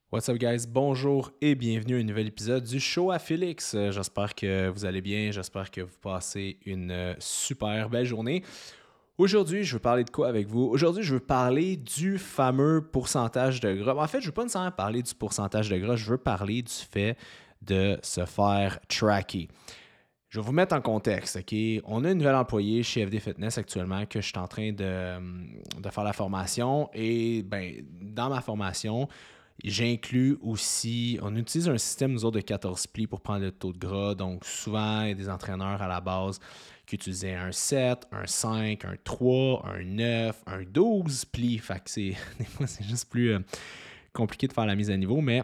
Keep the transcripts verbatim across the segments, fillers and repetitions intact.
What's up guys, bonjour et bienvenue à un nouvel épisode du show à Félix. Euh, J'espère que vous allez bien, j'espère que vous passez une euh, super belle journée. Aujourd'hui, je veux parler de quoi avec vous? Aujourd'hui, je veux parler du fameux pourcentage de gras. En fait, je ne veux pas nécessairement parler du pourcentage de gras, je veux parler du fait de se faire tracker. Je vais vous mettre en contexte, OK? On a une nouvelle employée chez F D Fitness actuellement que je suis en train de, de faire la formation et ben, dans ma formation, j'inclus aussi, on utilise un système, nous autres, de quatorze plis pour prendre le taux de gras. Donc, souvent, il y a des entraîneurs à la base qui utilisaient un sept, un cinq, un trois, un neuf, un douze plis. Fait que c'est, des fois, c'est juste plus euh, compliqué de faire la mise à niveau, mais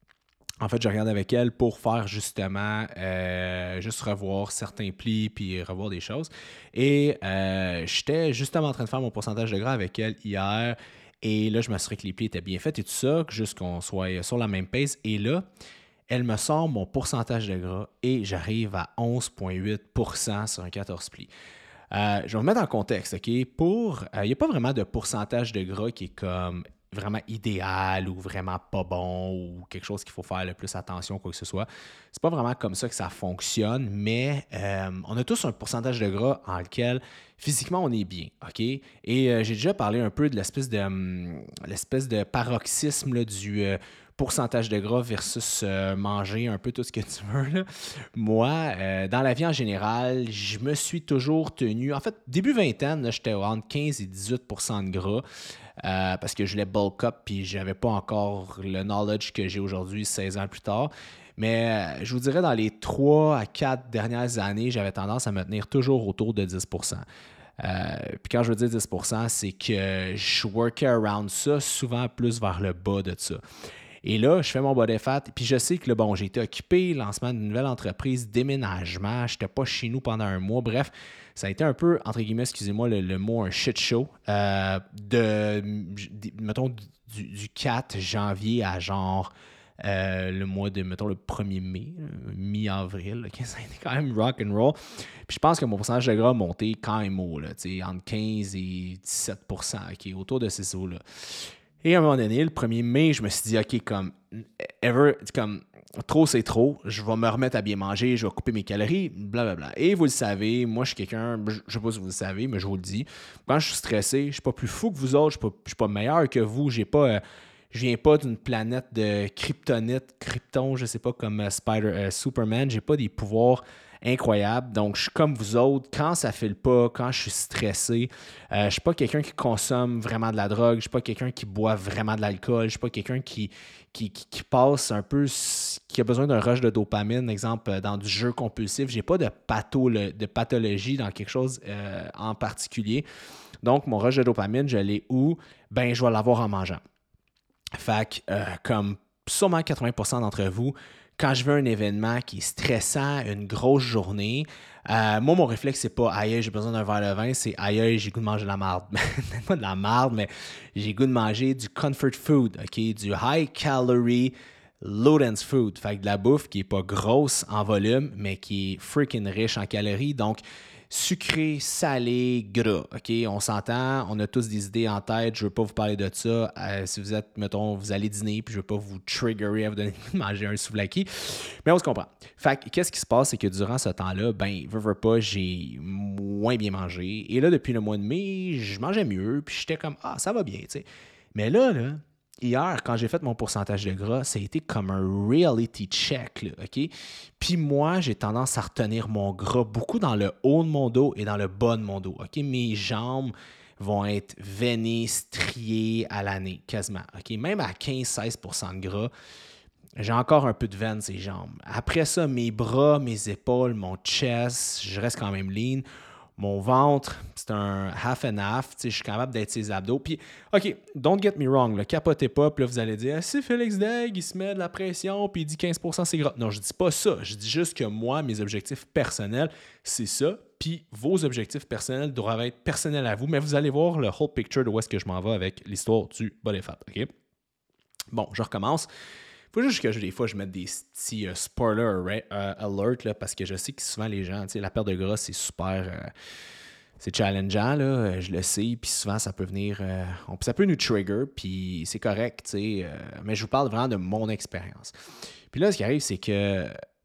en fait, je regarde avec elle pour faire justement, euh, juste revoir certains plis puis revoir des choses. Et euh, j'étais justement en train de faire mon pourcentage de gras avec elle hier. Et là, je m'assurais que les plis étaient bien faits et tout ça, juste qu'on soit sur la même pace. Et là, elle me sort mon pourcentage de gras et j'arrive à onze virgule huit pour cent sur un quatorze plis. Euh, je vais vous mettre en contexte, OK? Pour, il euh, n'y a pas vraiment de pourcentage de gras qui est comme vraiment idéal ou vraiment pas bon ou quelque chose qu'il faut faire le plus attention, quoi que ce soit. C'est pas vraiment comme ça que ça fonctionne, mais euh, on a tous un pourcentage de gras en lequel physiquement on est bien, OK? Et euh, j'ai déjà parlé un peu de l'espèce de, hum, l'espèce de paroxysme là, du euh, pourcentage de gras versus euh, manger un peu tout ce que tu veux, là. Moi, euh, dans la vie en général, je me suis toujours tenu. En fait, début vingtaine, là, j'étais entre quinze et dix-huit pour cent de gras euh, parce que je voulais bulk up puis j'avais pas encore le knowledge que j'ai aujourd'hui, seize ans plus tard. Mais euh, je vous dirais, dans les trois à quatre dernières années, j'avais tendance à me tenir toujours autour de dix pour cent. Euh, puis quand je veux dire dix pour cent, c'est que je workais around ça, souvent plus vers le bas de ça. Et là, je fais mon body fat. Puis je sais que, là, bon, j'ai été occupé, lancement d'une nouvelle entreprise, déménagement. Je n'étais pas chez nous pendant un mois. Bref, ça a été un peu, entre guillemets, excusez-moi le, le mot, un shit show. Euh, de, mettons, du, du quatre janvier à genre euh, le mois de, mettons, le premier mai, mi-avril. Okay? Ça a été quand même rock and roll. Puis je pense que mon pourcentage de gras a monté quand même haut, là, entre quinze et dix-sept pour cent, okay? Autour de ces eaux-là. Et à un moment donné, le premier mai, je me suis dit, OK, comme, ever, comme, trop c'est trop, je vais me remettre à bien manger, je vais couper mes calories, blablabla. Et vous le savez, moi, je suis quelqu'un, je ne sais pas si vous le savez, mais je vous le dis, quand je suis stressé, je ne suis pas plus fou que vous autres, je ne suis, suis pas meilleur que vous, j'ai pas, euh, je viens pas d'une planète de kryptonite, krypton, je ne sais pas, comme euh, Spider, euh, Superman, j'ai pas des pouvoirs incroyable. Donc, je suis comme vous autres. Quand ça ne file pas, quand je suis stressé, euh, je ne suis pas quelqu'un qui consomme vraiment de la drogue, je ne suis pas quelqu'un qui boit vraiment de l'alcool, je ne suis pas quelqu'un qui, qui, qui, qui passe un peu, qui a besoin d'un rush de dopamine, exemple, dans du jeu compulsif. Je n'ai pas de, patho, de pathologie dans quelque chose euh, en particulier. Donc, mon rush de dopamine, je l'ai où? Ben, je vais l'avoir en mangeant. Fait que, euh, comme sûrement quatre-vingts pour cent d'entre vous, quand je veux un événement qui est stressant, une grosse journée, euh, moi, mon réflexe, c'est pas « aïe, j'ai besoin d'un verre de vin », c'est « aïe, j'ai goût de manger de la marde ». Pas de la marde, mais j'ai goût de manger du comfort food, OK? Du high calorie, low dense food. Fait que de la bouffe qui est pas grosse en volume, mais qui est freaking riche en calories. Donc, sucré, salé, gras, OK? On s'entend, on a tous des idées en tête, je ne veux pas vous parler de ça. Euh, si vous êtes, mettons, vous allez dîner, puis je ne veux pas vous triggerer à vous donner de manger un souvlaki, mais on se comprend. Fait que, qu'est-ce qui se passe, c'est que durant ce temps-là, ben, veux, veux pas, j'ai moins bien mangé. Et là, depuis le mois de mai, je mangeais mieux, puis j'étais comme, ah, ça va bien, tu sais. Mais là, là, hier, quand j'ai fait mon pourcentage de gras, ça a été comme un reality check, là, OK? Puis moi, j'ai tendance à retenir mon gras beaucoup dans le haut de mon dos et dans le bas de mon dos, OK? Mes jambes vont être veinées, striées à l'année, quasiment, OK? Même à quinze à seize pour cent de gras, j'ai encore un peu de veine ces jambes. Après ça, mes bras, mes épaules, mon chest, je reste quand même lean. Mon ventre, c'est un half and half. Je suis capable d'être ses abdos. Puis, OK, don't get me wrong, là, capotez pas. Puis là, vous allez dire, ah, si Félix Daigle, il se met de la pression puis il dit quinze pour cent c'est gras. Non, je dis pas ça. Je dis juste que moi, mes objectifs personnels, c'est ça. Puis vos objectifs personnels doivent être personnels à vous. Mais vous allez voir le whole picture de où est-ce que je m'en vais avec l'histoire du body fat. OK? Bon, je recommence. Faut juste que des fois, je mette des petits euh, spoiler uh, alert là, parce que je sais que souvent les gens, tu sais, la perte de gras, c'est super, euh, c'est challengeant, là, je le sais, puis souvent ça peut venir, euh, on, ça peut nous trigger, puis c'est correct, tu sais, euh, mais je vous parle vraiment de mon expérience. Puis là, ce qui arrive, c'est que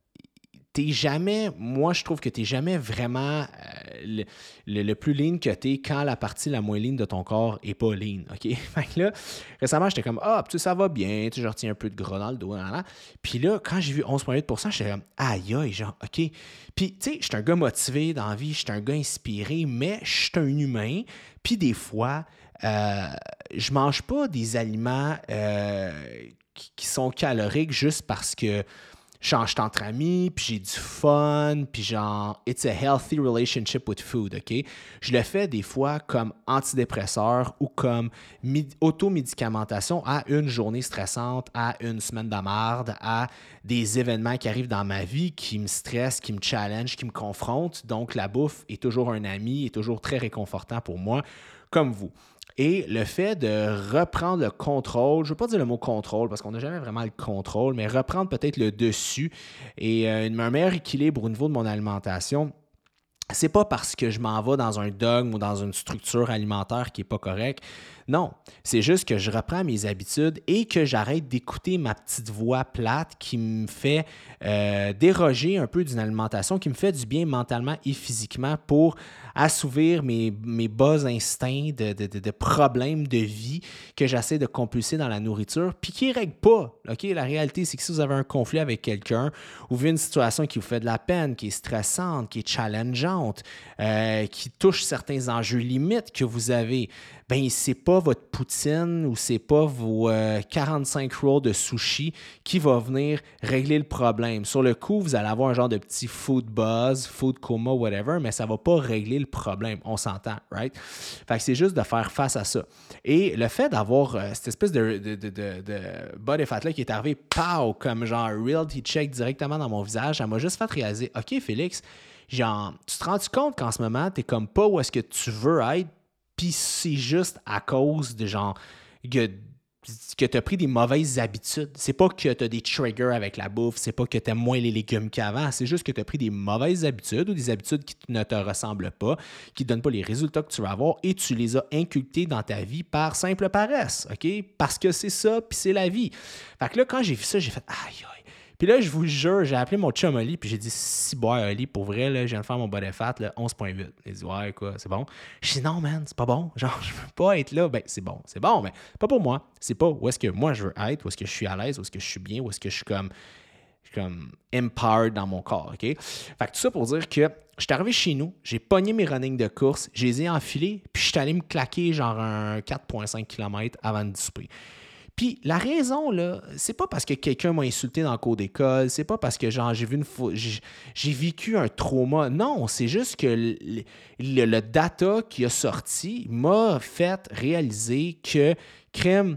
t'es jamais, moi je trouve que t'es jamais vraiment euh, le, le, le plus lean que t'es quand la partie la moins lean de ton corps est pas lean, OK? Fait que là, récemment, j'étais comme, ah, tu sais, ça va bien, tu sais, je retiens un peu de gras dans le dos, là, là. Puis là, quand j'ai vu onze virgule huit pour cent, j'étais comme, aïe, aïe, genre, OK. Puis, tu sais, je suis un gars motivé dans la vie, je suis un gars inspiré, mais je suis un humain. Puis des fois, euh, je mange pas des aliments euh, qui, qui sont caloriques juste parce que genre, je suis entre amis, puis j'ai du fun, puis genre, it's a healthy relationship with food, OK? Je le fais des fois comme antidépresseur ou comme mid- automédicamentation à une journée stressante, à une semaine de marde, à des événements qui arrivent dans ma vie qui me stressent, qui me challenge, qui me confrontent. Donc, la bouffe est toujours un ami, est toujours très réconfortant pour moi, comme vous. Et le fait de reprendre le contrôle, je ne veux pas dire le mot contrôle parce qu'on n'a jamais vraiment le contrôle, mais reprendre peut-être le dessus et euh, un meilleur équilibre au niveau de mon alimentation, c'est pas parce que je m'en vais dans un dogme ou dans une structure alimentaire qui n'est pas correcte. Non, c'est juste que je reprends mes habitudes et que j'arrête d'écouter ma petite voix plate qui me fait euh, déroger un peu d'une alimentation, qui me fait du bien mentalement et physiquement pour assouvir mes, mes bas instincts de, de, de, de problèmes de vie que j'essaie de compulser dans la nourriture, puis qui ne règlent pas. Okay? La réalité, c'est que si vous avez un conflit avec quelqu'un ou vous vivez une situation qui vous fait de la peine, qui est stressante, qui est challengeante, euh, qui touche certains enjeux limites que vous avez, ben c'est pas votre poutine ou c'est pas vos euh, quarante-cinq rolls de sushi qui va venir régler le problème. Sur le coup, vous allez avoir un genre de petit food buzz, food coma, whatever, mais ça va pas régler le problème. On s'entend, right? Fait que c'est juste de faire face à ça. Et le fait d'avoir euh, cette espèce de, de, de, de, de body fat-là qui est arrivé, pow, comme genre reality check directement dans mon visage, ça m'a juste fait réaliser, OK, Félix, genre, tu te rends compte qu'en ce moment, t'es comme pas où est-ce que tu veux être, puis c'est juste à cause de genre que, que tu as pris des mauvaises habitudes. C'est pas que tu as des triggers avec la bouffe, c'est pas que tu aimes moins les légumes qu'avant, c'est juste que tu as pris des mauvaises habitudes ou des habitudes qui ne te ressemblent pas, qui ne donnent pas les résultats que tu vas avoir et tu les as inculquées dans ta vie par simple paresse, OK? Parce que c'est ça, puis c'est la vie. Fait que là, quand j'ai vu ça, j'ai fait « aïe, aïe ». Puis là, je vous jure, j'ai appelé mon chum Oli, puis j'ai dit, si boy, Oli, pour vrai, là, je viens de faire mon body fat, là, onze virgule huit. Il dit, ouais, quoi, c'est bon. Je dis, non, man, c'est pas bon. Genre, je veux pas être là. Ben, c'est bon, c'est bon, mais pas pour moi. C'est pas où est-ce que moi je veux être, où est-ce que je suis à l'aise, où est-ce que je suis bien, où est-ce que je suis comme, je suis comme empowered dans mon corps, OK? Fait que tout ça pour dire que je suis arrivé chez nous, j'ai pogné mes running de course, je les ai enfilés, puis je suis allé me claquer genre un quatre virgule cinq kilomètres avant de souper. Puis la raison, là, c'est pas parce que quelqu'un m'a insulté dans le cours d'école, c'est pas parce que genre j'ai vu une fo- j'ai, j'ai vécu un trauma. Non, c'est juste que le, le, le data qui a sorti m'a fait réaliser que crème,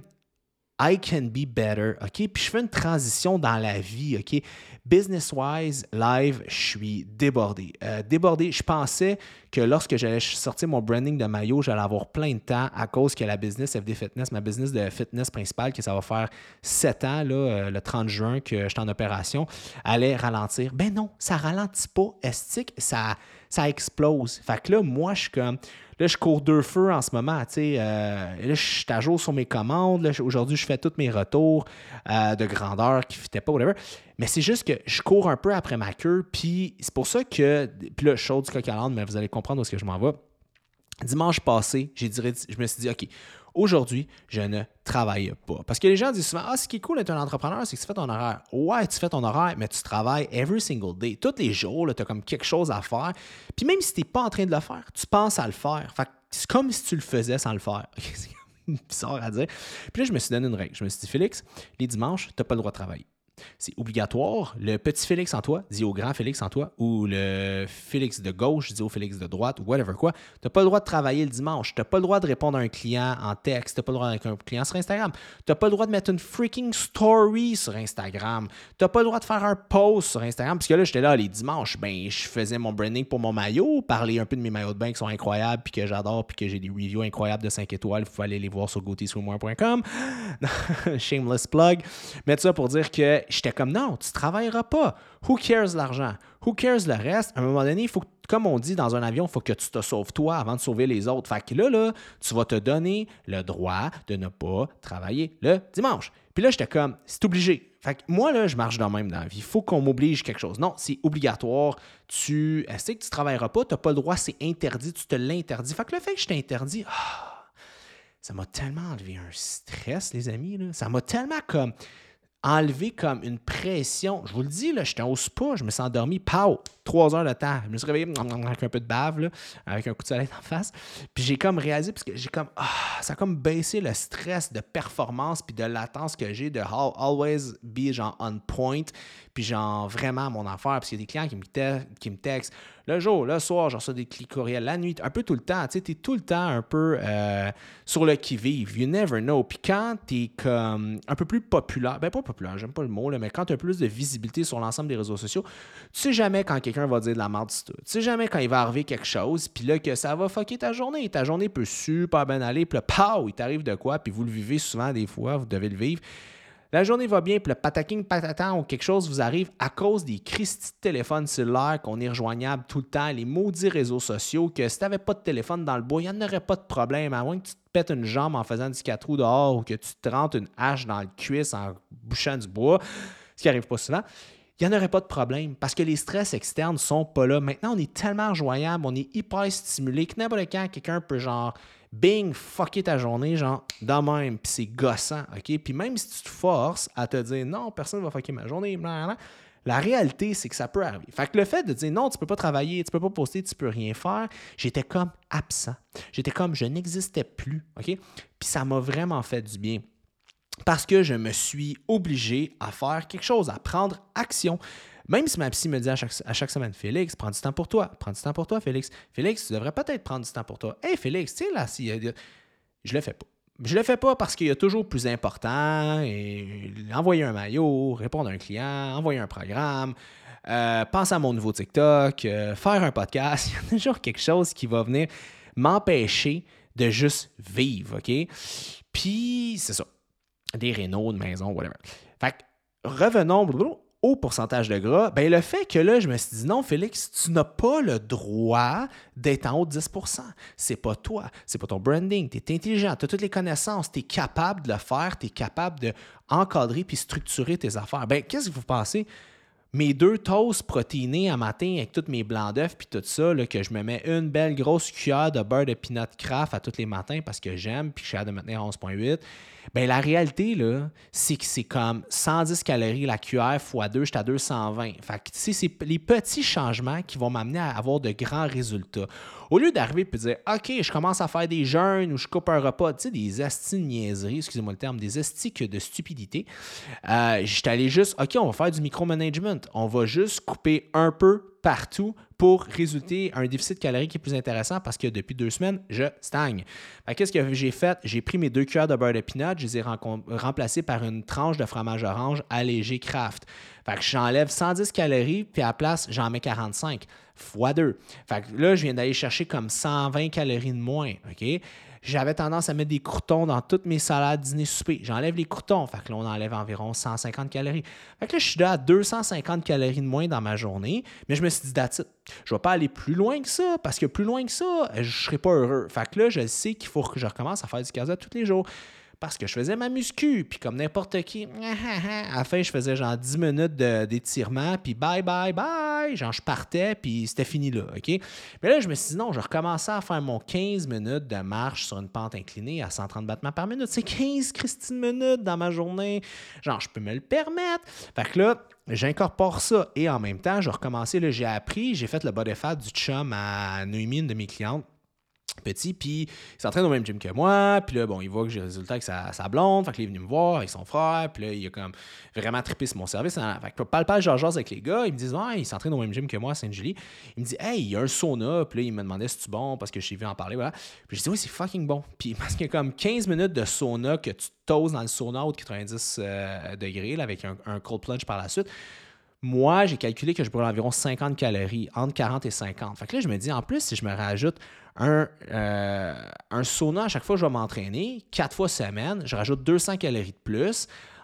I can be better, OK? Puis je fais une transition dans la vie, OK? Business-wise, live, je suis débordé. Euh, débordé, je pensais que lorsque j'allais sortir mon branding de maillot, j'allais avoir plein de temps à cause que la business F D Fitness, ma business de fitness principale, que ça va faire sept ans, là, euh, le trente juin que je suis en opération, allait ralentir. Ben non, ça ralentit pas, estique, ça, ça explose. Fait que là, moi, je suis comme... Là, je cours deux feux en ce moment, tu sais. Euh, là, je suis à jour sur mes commandes. Là, aujourd'hui, je fais tous mes retours euh, de grandeur qui ne fitaient pas, whatever. Mais c'est juste que je cours un peu après ma queue. Puis c'est pour ça que... Puis là, je saute du coq à l'âne, mais vous allez comprendre où est-ce que je m'en vais. Dimanche passé, j'ai dit, je me suis dit, OK, aujourd'hui, je ne travaille pas. Parce que les gens disent souvent, ah, ce qui est cool d'être un entrepreneur, c'est que tu fais ton horaire. Ouais, tu fais ton horaire, mais tu travailles every single day. Tous les jours, tu as comme quelque chose à faire. Puis même si tu n'es pas en train de le faire, tu penses à le faire. Fait que c'est comme si tu le faisais sans le faire. C'est bizarre à dire. Puis là, je me suis donné une règle. Je me suis dit, Félix, les dimanches, tu n'as pas le droit de travailler. C'est obligatoire. Le petit Félix en toi dit au grand Félix en toi, ou le Félix de gauche dit au Félix de droite, ou whatever quoi. Tu n'as pas le droit de travailler le dimanche. Tu n'as pas le droit de répondre à un client en texte. Tu n'as pas le droit avec un client sur Instagram. Tu n'as pas le droit de mettre une freaking story sur Instagram. Tu n'as pas le droit de faire un post sur Instagram. Parce que là, j'étais là les dimanches. Ben, je faisais mon branding pour mon maillot, parler un peu de mes maillots de bain qui sont incroyables, puis que j'adore, puis que j'ai des reviews incroyables de cinq étoiles. Vous pouvez aller les voir sur go t swimwear point com. Shameless plug. Mais tout ça pour dire que j'étais comme, non, tu ne travailleras pas. Who cares l'argent? Who cares le reste? À un moment donné, il faut que, comme on dit dans un avion, il faut que tu te sauves toi avant de sauver les autres. Fait que là, là, tu vas te donner le droit de ne pas travailler le dimanche. Puis là, j'étais comme, c'est obligé. Fait que moi, là, je marche de même dans la vie. Il faut qu'on m'oblige quelque chose. Non, c'est obligatoire. Tu sais que tu ne travailleras pas, tu n'as pas le droit, c'est interdit, tu te l'interdis. Fait que le fait que je t'interdis, ah, ça m'a tellement enlevé un stress, les amis. Là. Ça m'a tellement comme enlevé comme une pression. Je vous le dis, là, j'étais au spa, je me suis endormi, pow, trois heures de temps. Je me suis réveillé avec un peu de bave, là, avec un coup de soleil en face. Puis j'ai comme réalisé, parce que j'ai comme, ah, ça a comme baissé le stress de performance puis de latence que j'ai de always be genre on point, puis genre vraiment mon affaire, parce qu'il y a des clients qui me, te- qui me textent le jour, le soir, genre ça des clics courriels, la nuit, un peu tout le temps. Tu sais, t'es tout le temps un peu euh, sur le qui-vive. You never know. Puis quand t'es comme un peu plus populaire, ben pas populaire, j'aime pas le mot, là, mais quand t'as plus de visibilité sur l'ensemble des réseaux sociaux, tu sais jamais quand quelqu'un va dire de la merde sur toi. Tu sais jamais quand il va arriver quelque chose, puis là que ça va fucker ta journée. Ta journée peut super bien aller, puis là, pow, il t'arrive de quoi, puis vous le vivez souvent des fois, vous devez le vivre. La journée va bien, puis le pataking patatan ou quelque chose vous arrive à cause des cristis de téléphone cellulaire, qu'on est rejoignable tout le temps, les maudits réseaux sociaux, que si tu n'avais pas de téléphone dans le bois, il n'y en aurait pas de problème, à moins que tu te pètes une jambe en faisant du quatre roues dehors ou que tu te rentres une hache dans le cuisse en bouchant du bois, ce qui n'arrive pas souvent. Il n'y en aurait pas de problème parce que les stress externes ne sont pas là. Maintenant, on est tellement rejoignable, on est hyper stimulé que n'importe quand, quelqu'un peut genre bing, fucker ta journée, genre de même, puis c'est gossant, OK? Puis même si tu te forces à te dire non, personne ne va fucker ma journée, blablabla, la réalité, c'est que ça peut arriver. Fait que le fait de dire non, tu peux pas travailler, tu peux pas poster, tu peux rien faire, j'étais comme absent. J'étais comme je n'existais plus, OK? Puis ça m'a vraiment fait du bien. Parce que je me suis obligé à faire quelque chose, à prendre action. Même si ma psy me dit à chaque, à chaque semaine, Félix, prends du temps pour toi. Prends du temps pour toi, Félix. Félix, tu devrais peut-être prendre du temps pour toi. Hey, Félix, tu sais, là, si, je le fais pas. Je le fais pas parce qu'il y a toujours plus important. Et envoyer un maillot, répondre à un client, envoyer un programme, euh, penser à mon nouveau TikTok, euh, faire un podcast. Il y a toujours quelque chose qui va venir m'empêcher de juste vivre, OK? Puis, c'est ça. Des rénaux, de maison, whatever. Fait que, revenons au pourcentage de gras. Ben, le fait que là, je me suis dit, non, Félix, tu n'as pas le droit d'être en haut de dix pour cent. C'est pas toi, c'est pas ton branding. Tu es intelligent, tu as toutes les connaissances, tu es capable de le faire, tu es capable d'encadrer puis structurer tes affaires. Ben, qu'est-ce que vous pensez? Mes deux toasts protéinés à matin avec tous mes blancs d'œufs puis tout ça, là, que je me mets une belle grosse cuillère de beurre de peanut craft à tous les matins parce que j'aime puis que je suis capable de me tenir à onze virgule huit. Bien, la réalité, là, c'est que c'est comme cent dix calories la cuillère fois deux, j'étais à deux cent vingt. Fait que, tu sais, c'est les petits changements qui vont m'amener à avoir de grands résultats. Au lieu d'arriver et de dire « OK, je commence à faire des jeûnes ou je coupe un repas », tu sais, des astis de niaiseries, excusez-moi le terme, des astiques de stupidité, euh, j'étais allé juste « OK, on va faire du micromanagement. On va juste couper un peu partout pour résulter à un déficit calorique qui est plus intéressant parce que depuis deux semaines, je stagne. Fait que qu'est-ce que j'ai fait? J'ai pris mes deux cuillères de beurre de peanut, je les ai rencom- remplacées par une tranche de fromage orange allégé Kraft. Fait que j'enlève cent dix calories, puis à la place, j'en mets quarante-cinq fois deux. Fait que là, je viens d'aller chercher comme cent vingt calories de moins, OK? J'avais tendance à mettre des croûtons dans toutes mes salades dîner-souper. J'enlève les croûtons. Fait que là, on enlève environ cent cinquante calories. Fait que là, je suis là à deux cent cinquante calories de moins dans ma journée. Mais je me suis dit, that's it. Je ne vais pas aller plus loin que ça parce que plus loin que ça, je ne serai pas heureux. Fait que là, je sais qu'il faut que je recommence à faire du cardio tous les jours. Parce que je faisais ma muscu, puis comme n'importe qui, à la fin, je faisais genre dix minutes de, d'étirement, puis bye, bye, bye, genre je partais, puis c'était fini là, OK? Mais là, je me suis dit non, je recommençais à faire mon quinze minutes de marche sur une pente inclinée à cent trente battements par minute. C'est quinze Christine minutes dans ma journée. Genre, je peux me le permettre. Fait que là, j'incorpore ça, et en même temps, je recommençais, là, j'ai appris, j'ai fait le body fat du chum à Noémie, une de mes clientes, petit, puis il s'entraîne au même gym que moi, puis là, bon, il voit que j'ai le résultat avec sa, sa blonde, fait qu'il est venu me voir avec son frère, puis là, il a comme vraiment trippé sur mon service. Fait que palpage Georges avec les gars, ils me disent « Ouais, il s'entraîne au même gym que moi à Sainte-Julie. » Il me dit « Hey, il y a un sauna. » Puis là, il me demandait si c'est bon, parce que je t'ai vu en parler, voilà. Puis je dis « Oui, c'est fucking bon. » Puis parce qu'il y a comme quinze minutes de sauna que tu toasts dans le sauna à haute quatre-vingt-dix euh, degrés, là, avec un, un cold plunge par la suite. Moi, j'ai calculé que je brûle environ cinquante calories, entre quarante et cinquante. Fait que là, je me dis, en plus, si je me rajoute un, euh, un sauna à chaque fois que je vais m'entraîner, quatre fois semaine, je rajoute deux cents calories de plus.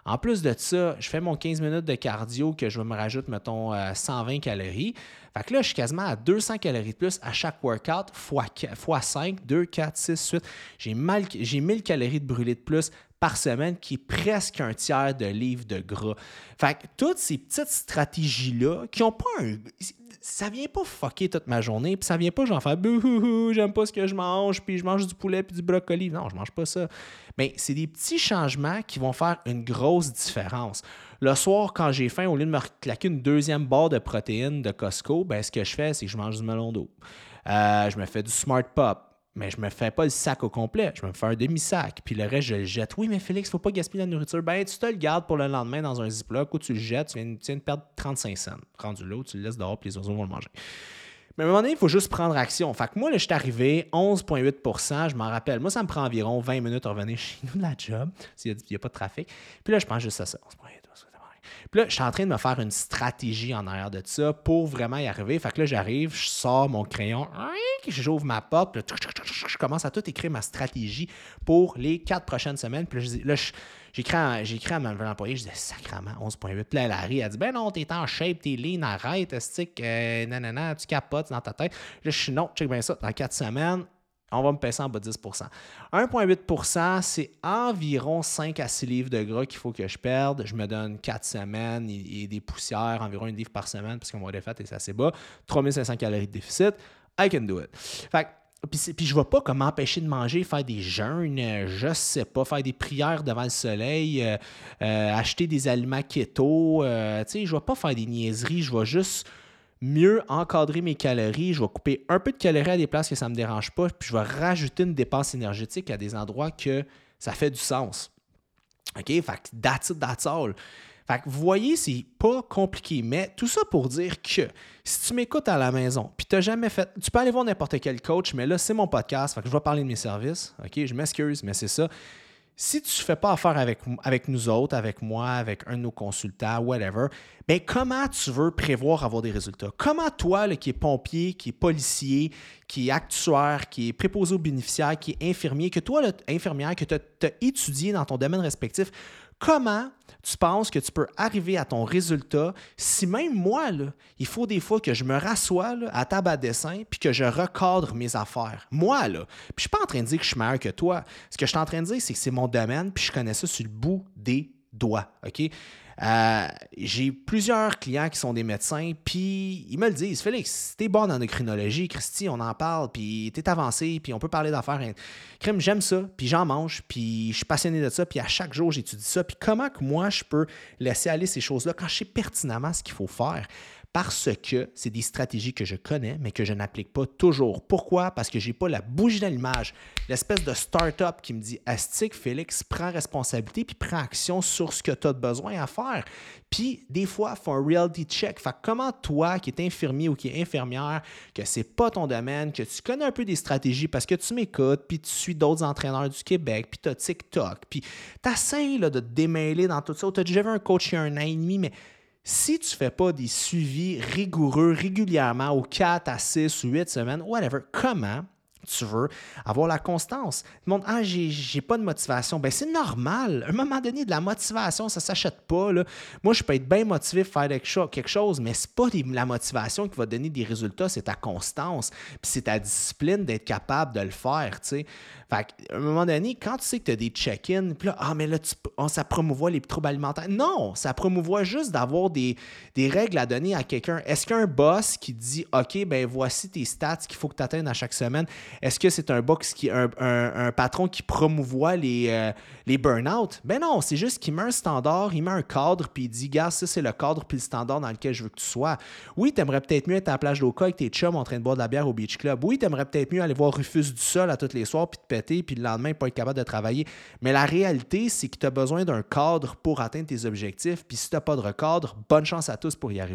En plus de ça, je fais mon quinze minutes de cardio que je me rajoute, mettons, euh, cent vingt calories. Fait que là, je suis quasiment à deux cents calories de plus à chaque workout, fois cinq, deux, quatre, six, huit. J'ai, mal, j'ai mille calories de brûlées de plus par semaine, qui est presque un tiers de livre de gras. Fait que toutes ces petites stratégies-là, qui n'ont pas un... Ça vient pas fucker toute ma journée, puis ça vient pas genre faire « bouhouhou, j'aime pas ce que je mange, puis je mange du poulet puis du brocoli. » Non, je mange pas ça. Mais c'est des petits changements qui vont faire une grosse différence. Le soir, quand j'ai faim, au lieu de me claquer une deuxième barre de protéines de Costco, ben, ce que je fais, c'est que je mange du melon d'eau. Euh, je me fais du Smart Pop. Mais je ne me fais pas le sac au complet. Je me fais un demi-sac. Puis le reste, je le jette. Oui, mais Félix, il ne faut pas gaspiller la nourriture. Ben, tu te le gardes pour le lendemain dans un Ziploc ou tu le jettes. Tu viens, tu viens de perdre trente-cinq cents. Rendu là, tu le laisses dehors puis les oiseaux vont le manger. Mais à un moment donné, il faut juste prendre action. Fait que moi, là, je suis arrivé onze virgule huit pour cent. Je m'en rappelle. Moi, ça me prend environ vingt minutes à revenir chez nous de la job. S'il n'y a, a pas de trafic. Puis là, je pense juste à ça. onze virgule huit. Puis là, je suis en train de me faire une stratégie en arrière de ça pour vraiment y arriver. Fait que là, j'arrive, je sors mon crayon, j'ouvre ma porte, puis là, je commence à tout écrire ma stratégie pour les quatre prochaines semaines. Puis là, là je, j'écris, à, j'écris à ma nouvelle employée, je dis sacrément, onze virgule huit. Puis là, elle arrive, elle dit ben non, t'es en shape, t'es lean, arrête, stick, euh, nanana, tu capotes dans ta tête. Là, je suis non, check bien ça, dans quatre semaines, on va me passer en bas de dix pour cent. un virgule huit pour cent, c'est environ cinq à six livres de gras qu'il faut que je perde. Je me donne quatre semaines et, et des poussières, environ un livre par semaine, parce que mon défaite est assez bas. trois mille cinq cents calories de déficit. I can do it. Fait que, puis, puis je ne vois pas comment m'empêcher de manger, faire des jeûnes, euh, je sais pas, faire des prières devant le soleil, euh, euh, acheter des aliments keto. Euh, tu sais, je ne vois pas faire des niaiseries, je vais juste mieux encadrer mes calories, je vais couper un peu de calories à des places que ça ne me dérange pas, puis je vais rajouter une dépense énergétique à des endroits que ça fait du sens. OK? Fait que that's it, that's all. Fait que vous voyez, c'est pas compliqué, mais tout ça pour dire que si tu m'écoutes à la maison, puis tu n'as jamais fait... Tu peux aller voir n'importe quel coach, mais là, c'est mon podcast, fait que je vais parler de mes services. OK? Je m'excuse, mais c'est ça. Si tu ne fais pas affaire avec, avec nous autres, avec moi, avec un de nos consultants, whatever, bien, comment tu veux prévoir avoir des résultats? Comment toi, là, qui est pompier, qui est policier, qui est actuaire, qui est préposé aux bénéficiaires, qui est infirmier, que toi, là, infirmière, que tu as étudié dans ton domaine respectif, comment tu penses que tu peux arriver à ton résultat si même moi, là, il faut des fois que je me rassois là, à table à dessin puis que je recadre mes affaires. Moi, là, puis je ne suis pas en train de dire que je suis meilleur que toi. Ce que je suis en train de dire, c'est que c'est mon domaine puis je connais ça sur le bout des doigts. OK? Euh, j'ai plusieurs clients qui sont des médecins, puis ils me le disent. Félix, si t'es bon en endocrinologie, Christy, on en parle, puis t'es avancé, puis on peut parler d'affaires. Crème, j'aime ça, puis j'en mange, puis je suis passionné de ça, puis à chaque jour, j'étudie ça. Puis comment que moi, je peux laisser aller ces choses-là quand je sais pertinemment ce qu'il faut faire? Parce que c'est des stratégies que je connais, mais que je n'applique pas toujours. Pourquoi? Parce que je n'ai pas la bougie d'allumage, l'espèce de start-up qui me dit « Astique, Félix, prends responsabilité puis prends action sur ce que tu as besoin à faire. » Puis, des fois, il faut un reality check. Fait que comment toi, qui es infirmier ou qui es infirmière, que ce n'est pas ton domaine, que tu connais un peu des stratégies parce que tu m'écoutes, puis tu suis d'autres entraîneurs du Québec, puis tu as TikTok, puis tu essaies là, de te démêler dans tout ça. Tu as déjà vu un coach il y a un an et demi, mais si tu ne fais pas des suivis rigoureux régulièrement aux quatre à six ou huit semaines, whatever, comment tu veux avoir la constance? Le monde, ah, j'ai, j'ai pas de motivation. Bien, c'est normal. À un moment donné, de la motivation, ça ne s'achète pas. Là. Moi, je peux être bien motivé pour faire quelque chose, mais ce n'est pas des, la motivation qui va donner des résultats, c'est ta constance. Puis c'est ta discipline d'être capable de le faire. T'sais. Fait qu'à un moment donné, quand tu sais que tu as des check-ins, puis là, ah, mais là, tu, oh, ça promouvoit les troubles alimentaires. Non, ça promouvoit juste d'avoir des, des règles à donner à quelqu'un. Est-ce qu'un boss qui dit, OK, ben voici tes stats qu'il faut que tu atteignes à chaque semaine, est-ce que c'est un boss qui un, un, un patron qui promouvoit les, euh, les burn-out? Ben non, c'est juste qu'il met un standard, il met un cadre, puis il dit, gars, ça, c'est le cadre puis le standard dans lequel je veux que tu sois. Oui, tu aimerais peut-être mieux être à la plage d'Oka avec tes chums en train de boire de la bière au Beach Club. Oui, tu aimerais peut-être mieux aller voir Rufus du Sol à tous les soirs, puis te péter, puis le lendemain, pas être capable de travailler. Mais la réalité, c'est que tu as besoin d'un cadre pour atteindre tes objectifs, puis si tu n'as pas de cadre, bonne chance à tous pour y arriver.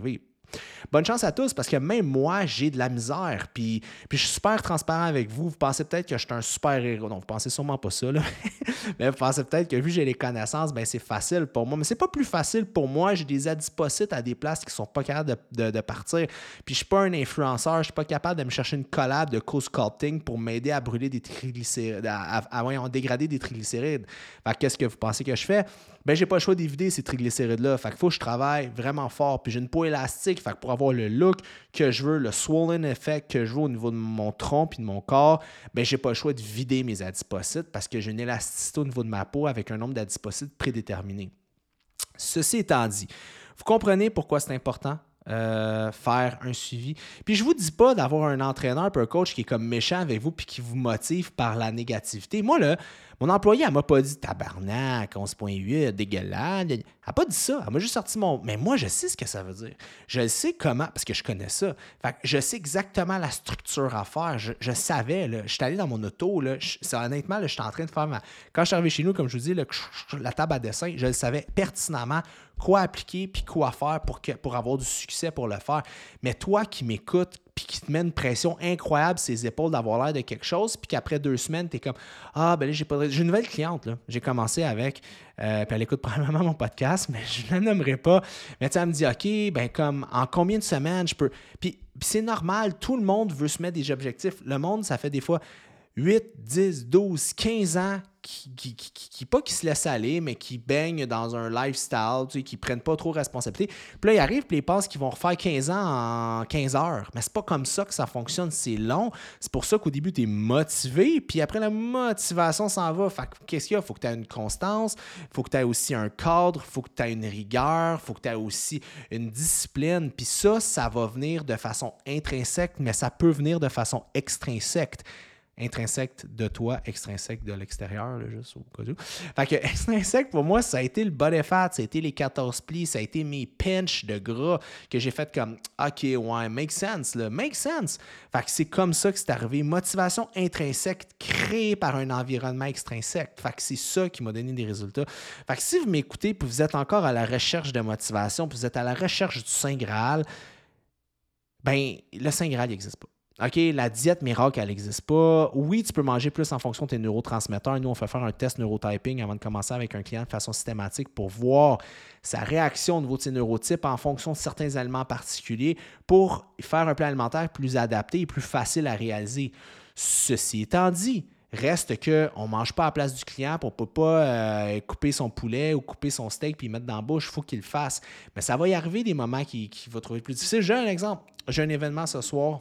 Bonne chance à tous, parce que même moi, j'ai de la misère, puis, puis je suis super transparent avec vous. Vous pensez peut-être que je suis un super héros. Non, vous pensez sûrement pas ça, là. Mais vous pensez peut-être que vu que j'ai les connaissances, ben c'est facile pour moi. Mais c'est pas plus facile pour moi. J'ai des adipocytes à des places qui sont pas capables de, de, de partir. Puis je suis pas un influenceur. Je suis pas capable de me chercher une collab de co-sculpting pour m'aider à brûler des triglycérides, à, à, à, à, à dégrader des triglycérides. Fait que qu'est-ce que vous pensez que je fais? Ben j'ai pas le choix d'éviter ces triglycérides-là. Fait qu'il faut que je travaille vraiment fort. Puis j'ai une peau élastique. Fait que pour avoir le look que je veux, le swollen effect que je veux au niveau de mon tronc et de mon corps, ben j'ai pas le choix de vider mes adipocytes parce que j'ai une élasticité au niveau de ma peau avec un nombre d'adipocytes prédéterminé. Ceci étant dit, vous comprenez pourquoi c'est important? Euh, faire un suivi. Puis je vous dis pas d'avoir un entraîneur et un coach qui est comme méchant avec vous puis qui vous motive par la négativité. Moi, là, mon employé, elle m'a pas dit tabarnak, onze virgule huit, dégueulasse. Elle n'a pas dit ça. Elle m'a juste sorti mon. Mais moi, je sais ce que ça veut dire. Je sais comment, parce que je connais ça. Fait que je sais exactement la structure à faire. Je, je savais, là. Je suis allé dans mon auto, là. Je, c'est, honnêtement, là, je suis en train de faire ma. Quand je suis arrivé chez nous, comme je vous dis, là, la table à dessin, je le savais pertinemment quoi appliquer puis quoi faire pour, que, pour avoir du succès pour le faire. Mais toi qui m'écoutes puis qui te met une pression incroyable sur ses épaules d'avoir l'air de quelque chose, puis qu'après deux semaines, tu es comme « Ah, ben là, j'ai pas de... » J'ai une nouvelle cliente, là. J'ai commencé avec, euh, puis elle écoute probablement mon podcast, mais je ne la nommerai pas. Mais tu sais, elle me dit « OK, ben comme, en combien de semaines je peux... » Puis, puis c'est normal, tout le monde veut se mettre des objectifs. Le monde, ça fait des fois huit, dix, douze, quinze ans qui, qui, qui, qui, pas qui se laissent aller, mais qui baignent dans un lifestyle, tu sais, qui ne prennent pas trop responsabilité. Puis là, ils arrivent et ils pensent qu'ils vont refaire quinze ans en quinze heures. Mais c'est pas comme ça que ça fonctionne, c'est long. C'est pour ça qu'au début, tu es motivé, puis après, la motivation s'en va. Fait que, qu'est-ce qu'il y a? Il faut que tu aies une constance, il faut que tu aies aussi un cadre, il faut que tu aies une rigueur, il faut que tu aies aussi une discipline. Puis ça, ça va venir de façon intrinsèque, mais ça peut venir de façon extrinsèque. Intrinsèque de toi, extrinsèque de l'extérieur, là, juste au cas où. Fait que extrinsèque, pour moi, ça a été le body fat, ça a été les quatorze plis, ça a été mes pinches de gras que j'ai fait comme « OK, ouais, make sense, là, make sense ». Fait que c'est comme ça que c'est arrivé. Motivation intrinsèque créée par un environnement extrinsèque. Fait que c'est ça qui m'a donné des résultats. Fait que si vous m'écoutez et vous êtes encore à la recherche de motivation, puis vous êtes à la recherche du Saint Graal, ben le Saint Graal, il n'existe pas. OK, la diète miracle, elle n'existe pas. Oui, tu peux manger plus en fonction de tes neurotransmetteurs. Nous, on fait faire un test neurotyping avant de commencer avec un client de façon systématique pour voir sa réaction au niveau de ses neurotypes en fonction de certains aliments particuliers pour faire un plan alimentaire plus adapté et plus facile à réaliser. Ceci étant dit, reste qu'on ne mange pas à la place du client, on ne peut pas euh, couper son poulet ou couper son steak puis mettre dans la bouche, il faut qu'il le fasse. Mais ça va y arriver des moments qu'il, qu'il va trouver plus difficile. J'ai un exemple. J'ai un événement ce soir.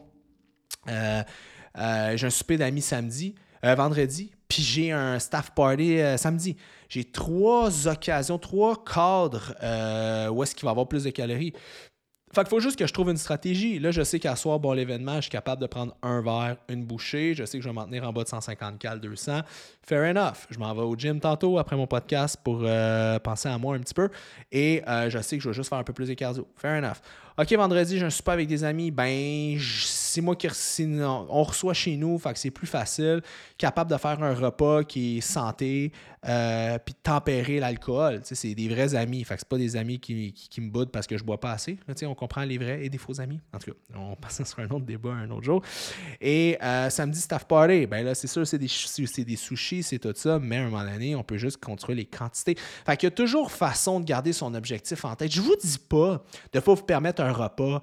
Euh, euh, j'ai un souper d'amis samedi, euh, vendredi, puis j'ai un staff party euh, samedi. J'ai trois occasions, trois cadres euh, où est-ce qu'il va y avoir plus de calories. Fait qu'il faut juste que je trouve une stratégie. Là, je sais qu'à soir, bon, l'événement, je suis capable de prendre un verre, une bouchée. Je sais que je vais m'en tenir en bas de cent cinquante calories, deux cents. Fair enough. Je m'en vais au gym tantôt après mon podcast pour euh, penser à moi un petit peu. Et euh, je sais que je vais juste faire un peu plus de cardio. Fair enough. OK, vendredi, j'ai un souper avec des amis. Ben, c'est moi qui on reçoit chez nous, fait que c'est plus facile. Capable de faire un repas qui est santé, euh, puis de tempérer l'alcool. Tu sais, c'est des vrais amis. Fait que c'est pas des amis qui, qui, qui me boudent parce que je bois pas assez. Là, tu sais, on comprend les vrais et des faux amis. En tout cas, on passe sur un autre débat un autre jour. Et euh, samedi, staff party. Ben là, c'est sûr, c'est des, c'est des sushis, c'est tout ça, mais à un moment donné, on peut juste contrôler les quantités. Fait qu'il y a toujours façon de garder son objectif en tête. Je vous dis pas de pas vous permettre un repas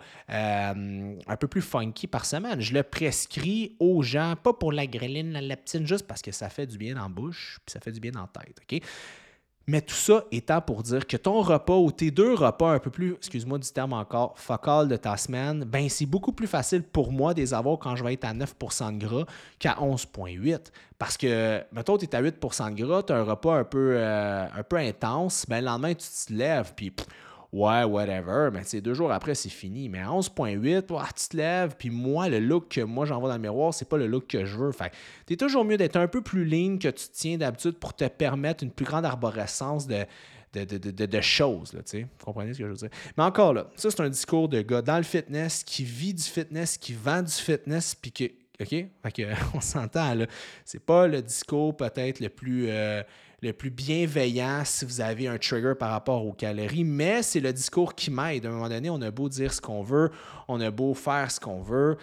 euh, un peu plus funky par semaine. Je le prescris aux gens, pas pour la gréline, la leptine, juste parce que ça fait du bien dans la bouche puis ça fait du bien dans la tête, OK? Mais tout ça étant pour dire que ton repas ou tes deux repas un peu plus, excuse-moi du terme encore, focal de ta semaine, ben c'est beaucoup plus facile pour moi de les avoir quand je vais être à neuf pour cent de gras qu'à onze virgule huit. Parce que, mettons, tu es à huit pour cent de gras, tu as un repas un peu, euh, un peu intense, ben le lendemain, tu te lèves, puis ouais, whatever, mais c'est deux jours après, c'est fini. Mais à onze virgule huit, ouais, tu te lèves, puis moi, le look que moi j'envoie dans le miroir, c'est pas le look que je veux. Fait que t'es toujours mieux d'être un peu plus lean que tu tiens d'habitude pour te permettre une plus grande arborescence de, de, de, de, de choses. Là, vous comprenez ce que je veux dire? Mais encore là, ça, c'est un discours de gars dans le fitness, qui vit du fitness, qui vend du fitness, puis que, OK? Fait que, on s'entend, là. C'est pas le discours peut-être le plus... Euh, le plus bienveillant si vous avez un trigger par rapport aux calories, mais c'est le discours qui m'aide. À un moment donné, on a beau dire ce qu'on veut, on a beau faire ce qu'on veut.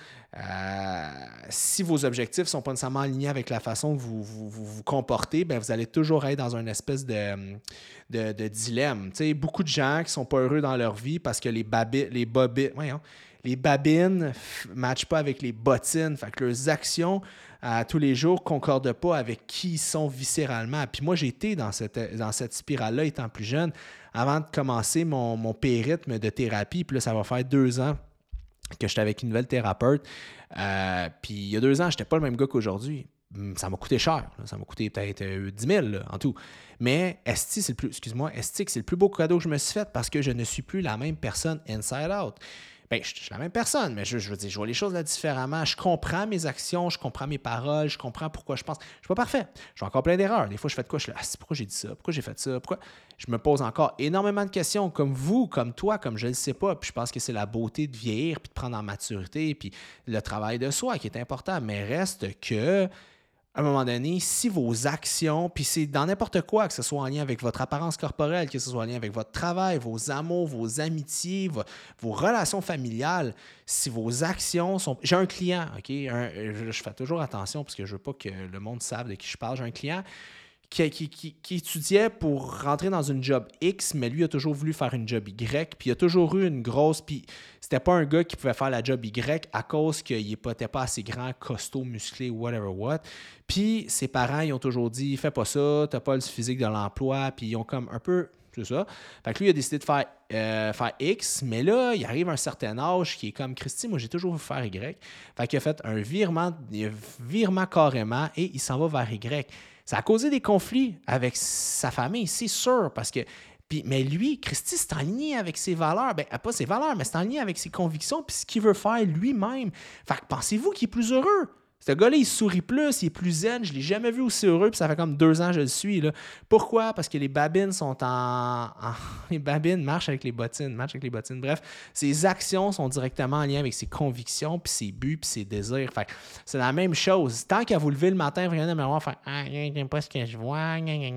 Euh, si vos objectifs ne sont pas nécessairement alignés avec la façon que vous vous, vous, vous comportez, bien, vous allez toujours être dans une espèce de, de, de dilemme. Tu sais, beaucoup de gens qui ne sont pas heureux dans leur vie parce que les, babi- les, bobi- voyons, les babines ne matchent pas avec les bottines. Fait que leurs actions à tous les jours ne concordent pas avec qui ils sont viscéralement. Puis moi, j'ai été dans cette, dans cette spirale-là étant plus jeune avant de commencer mon, mon périple de thérapie. Puis là, ça va faire deux ans que j'étais avec une nouvelle thérapeute. Euh, puis il y a deux ans, je n'étais pas le même gars qu'aujourd'hui. Ça m'a coûté cher. Là. Ça m'a coûté peut-être dix mille là, en tout. Mais esti, c'est le plus, excuse-moi, esti, c'est le plus beau cadeau que je me suis fait parce que je ne suis plus la même personne inside out. Bien, je suis la même personne, mais je, je veux dire, je vois les choses là différemment. Je comprends mes actions, je comprends mes paroles, je comprends pourquoi je pense. Je ne suis pas parfait. Je fais encore plein d'erreurs. Des fois, je fais de quoi? Je suis là, ah, pourquoi j'ai dit ça? Pourquoi j'ai fait ça? Pourquoi? Je me pose encore énormément de questions, comme vous, comme toi, comme je ne le sais pas. Puis je pense que c'est la beauté de vieillir, puis de prendre en maturité, puis le travail de soi qui est important. Mais reste que... à un moment donné, si vos actions, puis c'est dans n'importe quoi, que ce soit en lien avec votre apparence corporelle, que ce soit en lien avec votre travail, vos amours, vos amitiés, vos, vos relations familiales, si vos actions sont... J'ai un client, OK? Un, je, je fais toujours attention parce que je veux pas que le monde sache de qui je parle. J'ai un client qui, qui, qui, qui étudiait pour rentrer dans une job X, mais lui a toujours voulu faire une job Y, puis il a toujours eu une grosse... Puis c'était pas un gars qui pouvait faire la job Y à cause qu'il n'était pas assez grand, costaud, musclé, whatever what. Puis ses parents, ils ont toujours dit « Fais pas ça, t'as pas le physique de l'emploi », puis ils ont comme un peu... C'est ça. Fait que lui, il a décidé de faire, euh, faire X, mais là, il arrive à un certain âge qui est comme « Christy, moi, j'ai toujours voulu faire Y ». Fait qu'il a fait un virement, un virement carrément et il s'en va vers Y. Ça a causé des conflits avec sa famille, c'est sûr, parce que... Puis, mais lui, Christy, c'est en ligne avec ses valeurs. Ben, pas ses valeurs, mais c'est en lien avec ses convictions puis ce qu'il veut faire lui-même. Fait que pensez-vous qu'il est plus heureux? Ce gars-là, il sourit plus, il est plus zen. Je ne l'ai jamais vu aussi heureux, puis ça fait comme deux ans que je le suis. Là. Pourquoi? Parce que les babines sont en... en... Les babines marchent avec les bottines, marchent avec les bottines. Bref, ses actions sont directement en lien avec ses convictions, puis ses buts, puis ses désirs. Fait que c'est la même chose. Tant qu'à vous lever le matin, vous regardez le miroir, faire « Ah, j'aime pas ce que je vois. »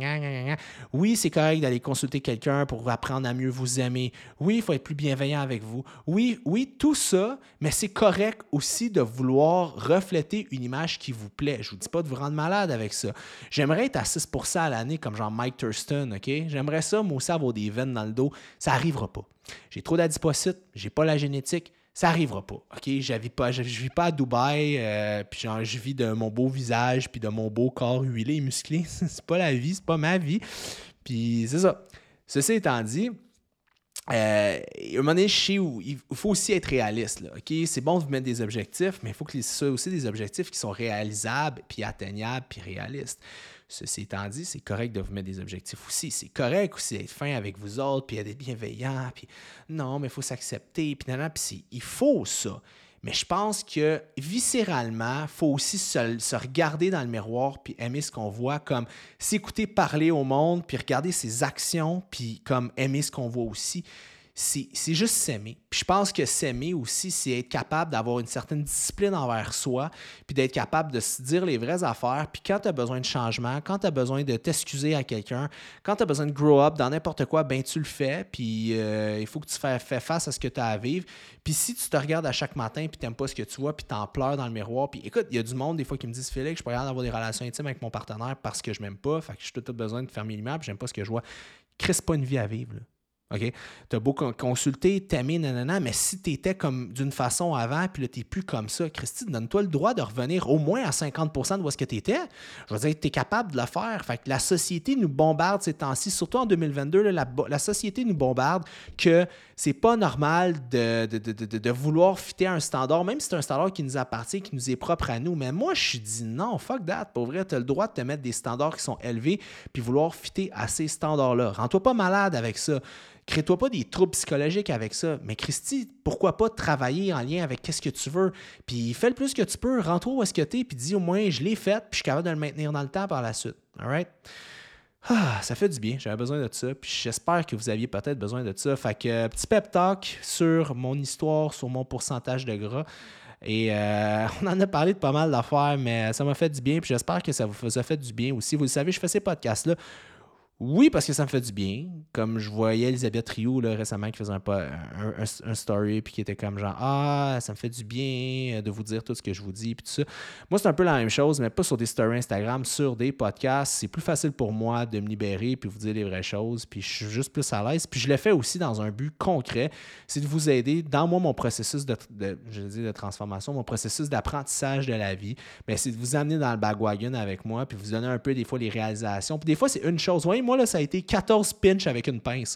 Oui, c'est correct d'aller consulter quelqu'un pour apprendre à mieux vous aimer. Oui, il faut être plus bienveillant avec vous. Oui, oui, tout ça, mais c'est correct aussi de vouloir refléter une image qui vous plaît. Je ne vous dis pas de vous rendre malade avec ça. J'aimerais être à six pour cent à l'année comme genre Mike Thurston, OK? J'aimerais ça, moi aussi, avoir des veines dans le dos. Ça n'arrivera pas. J'ai trop d'adipocytes, j'ai pas la génétique, ça n'arrivera pas, OK? Je ne vis pas, je, je vis pas à Dubaï, euh, puis genre, je vis de mon beau visage, puis de mon beau corps huilé et musclé. C'est pas la vie, c'est pas ma vie. Puis c'est ça. Ceci étant dit, Euh, à un moment donné, je sais où il faut aussi être réaliste. Là, okay? C'est bon de vous mettre des objectifs, mais il faut que ce soit aussi des objectifs qui sont réalisables, puis atteignables, puis réalistes. Ceci étant dit, c'est correct de vous mettre des objectifs aussi. C'est correct aussi d'être fin avec vous autres, puis d'être bienveillant, puis non, mais il faut s'accepter, puis non, non, puis il faut ça. Mais je pense que viscéralement, il faut aussi se, se regarder dans le miroir puis aimer ce qu'on voit, comme s'écouter parler au monde, puis regarder ses actions, puis comme aimer ce qu'on voit aussi. C'est, c'est juste s'aimer. Puis je pense que s'aimer aussi, c'est être capable d'avoir une certaine discipline envers soi, puis d'être capable de se dire les vraies affaires. Puis quand tu as besoin de changement, quand tu as besoin de t'excuser à quelqu'un, quand tu as besoin de grow up dans n'importe quoi, ben tu le fais. Puis euh, il faut que tu fais, fais face à ce que tu as à vivre. Puis si tu te regardes à chaque matin, puis tu n'aimes pas ce que tu vois, puis tu en pleures dans le miroir, puis écoute, il y a du monde des fois qui me disent « Félix, je suis pas capable d'avoir des relations intimes avec mon partenaire parce que je m'aime pas, fait que j'ai tout, tout besoin de fermer l'image, puis j'aime pas ce que je vois. » Chris, c'est pas une vie à vivre, là. OK? Tu as beau consulter, t'aimer, nanana, mais si tu étais comme d'une façon avant, puis là, tu n'es plus comme ça, Christy, donne-toi le droit de revenir au moins à cinquante pour cent de où est-ce que tu étais. Je veux dire, tu es capable de le faire. Fait que la société nous bombarde ces temps-ci, surtout en deux mille vingt-deux, là, la, la société nous bombarde que c'est pas normal de, de, de, de, de vouloir fitter un standard, même si c'est un standard qui nous appartient, qui nous est propre à nous. Mais moi, je dis non, fuck that. Pour vrai, tu as le droit de te mettre des standards qui sont élevés, puis vouloir fitter à ces standards-là. Rends-toi pas malade avec ça. Crée-toi pas des troubles psychologiques avec ça. Mais Christy, pourquoi pas travailler en lien avec qu'est-ce que tu veux? Puis fais le plus que tu peux, rends-toi où est-ce que tu es, puis dis au moins, je l'ai fait, puis je suis capable de le maintenir dans le temps par la suite. All right? Ah, ça fait du bien, j'avais besoin de ça, puis j'espère que vous aviez peut-être besoin de ça. Fait que petit pep talk sur mon histoire, sur mon pourcentage de gras. Et euh, on en a parlé de pas mal d'affaires, mais ça m'a fait du bien, puis j'espère que ça vous a fait du bien aussi. Vous le savez, je fais ces podcasts-là Oui, parce que ça me fait du bien. Comme je voyais Elisabeth Rioux là, récemment qui faisait un, un, un, un story puis qui était comme genre Ah, ça me fait du bien de vous dire tout ce que je vous dis puis tout ça. Moi, c'est un peu la même chose, mais pas sur des stories Instagram, sur des podcasts. C'est plus facile pour moi de me libérer puis vous dire les vraies choses. Puis je suis juste plus à l'aise. Puis je le fais aussi dans un but concret. C'est de vous aider dans moi, mon processus de, de, je veux dire, de transformation, mon processus d'apprentissage de la vie. Bien, c'est de vous amener dans le bagwagon avec moi puis vous donner un peu des fois les réalisations. Puis des fois, c'est une chose. Voyez, moi, là, ça a été quatorze pinches avec une pince.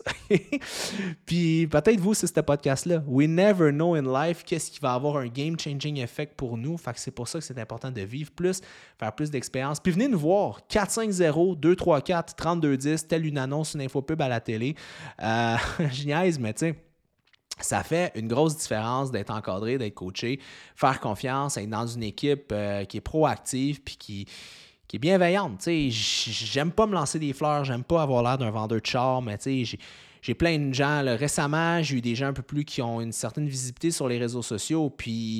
Puis peut-être vous, c'est ce podcast-là. We never know in life qu'est-ce qui va avoir un game-changing effect pour nous. Fait que c'est pour ça que c'est important de vivre plus, faire plus d'expérience. Puis venez nous voir. quatre cinq zéro deux trois quatre trente-deux dix, telle une annonce, une infopub à la télé. Euh, je niaise, mais tu sais, ça fait une grosse différence d'être encadré, d'être coaché, faire confiance, être dans une équipe euh, qui est proactive puis qui qui est bienveillante. Tu sais, j'aime pas me lancer des fleurs, j'aime pas avoir l'air d'un vendeur de char, mais tu sais, j'ai, j'ai plein de gens. Là, récemment, j'ai eu des gens un peu plus qui ont une certaine visibilité sur les réseaux sociaux, puis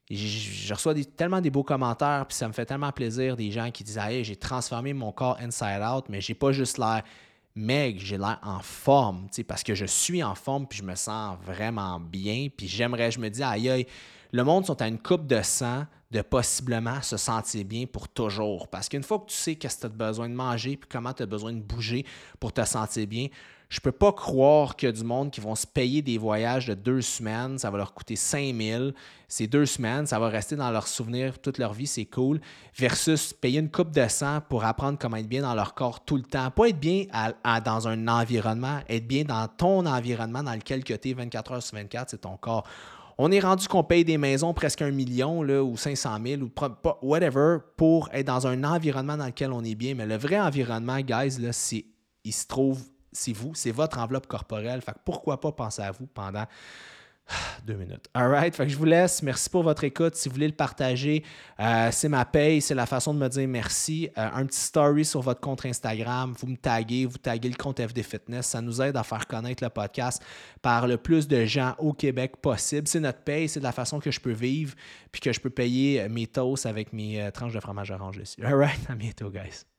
je reçois des, tellement des beaux commentaires, puis ça me fait tellement plaisir, des gens qui disent « Hey, j'ai transformé mon corps inside out, mais j'ai pas juste l'air meg, j'ai l'air en forme, tu sais, parce que je suis en forme, puis je me sens vraiment bien, puis j'aimerais, je me dis « Aïe, aïe, le monde sont à une coupe de sang de possiblement se sentir bien pour toujours. » Parce qu'une fois que tu sais qu'est-ce que tu as besoin de manger puis comment tu as besoin de bouger pour te sentir bien, je peux pas croire qu'il y a du monde qui vont se payer des voyages de deux semaines, ça va leur coûter cinq mille. Ces deux semaines, ça va rester dans leurs souvenirs toute leur vie, c'est cool, versus payer une coupe de sang pour apprendre comment être bien dans leur corps tout le temps. Pas être bien à, à, dans un environnement, être bien dans ton environnement dans lequel tu es vingt-quatre heures sur vingt-quatre, c'est ton corps. On est rendu qu'on paye des maisons presque un million là, ou cinq cent mille ou whatever pour être dans un environnement dans lequel on est bien. Mais le vrai environnement, guys, là, c'est, il se trouve, c'est vous, c'est votre enveloppe corporelle. Fait que pourquoi pas penser à vous pendant deux minutes. All right? Fait que je vous laisse. Merci pour votre écoute. Si vous voulez le partager, euh, c'est ma paye, c'est la façon de me dire merci. Euh, un petit story sur votre compte Instagram. Vous me taguez, vous taguez le compte F D Fitness. Ça nous aide à faire connaître le podcast par le plus de gens au Québec possible. C'est notre paye, c'est de la façon que je peux vivre puis que je peux payer mes toasts avec mes euh, tranches de fromage orange dessus. All right? À bientôt, guys.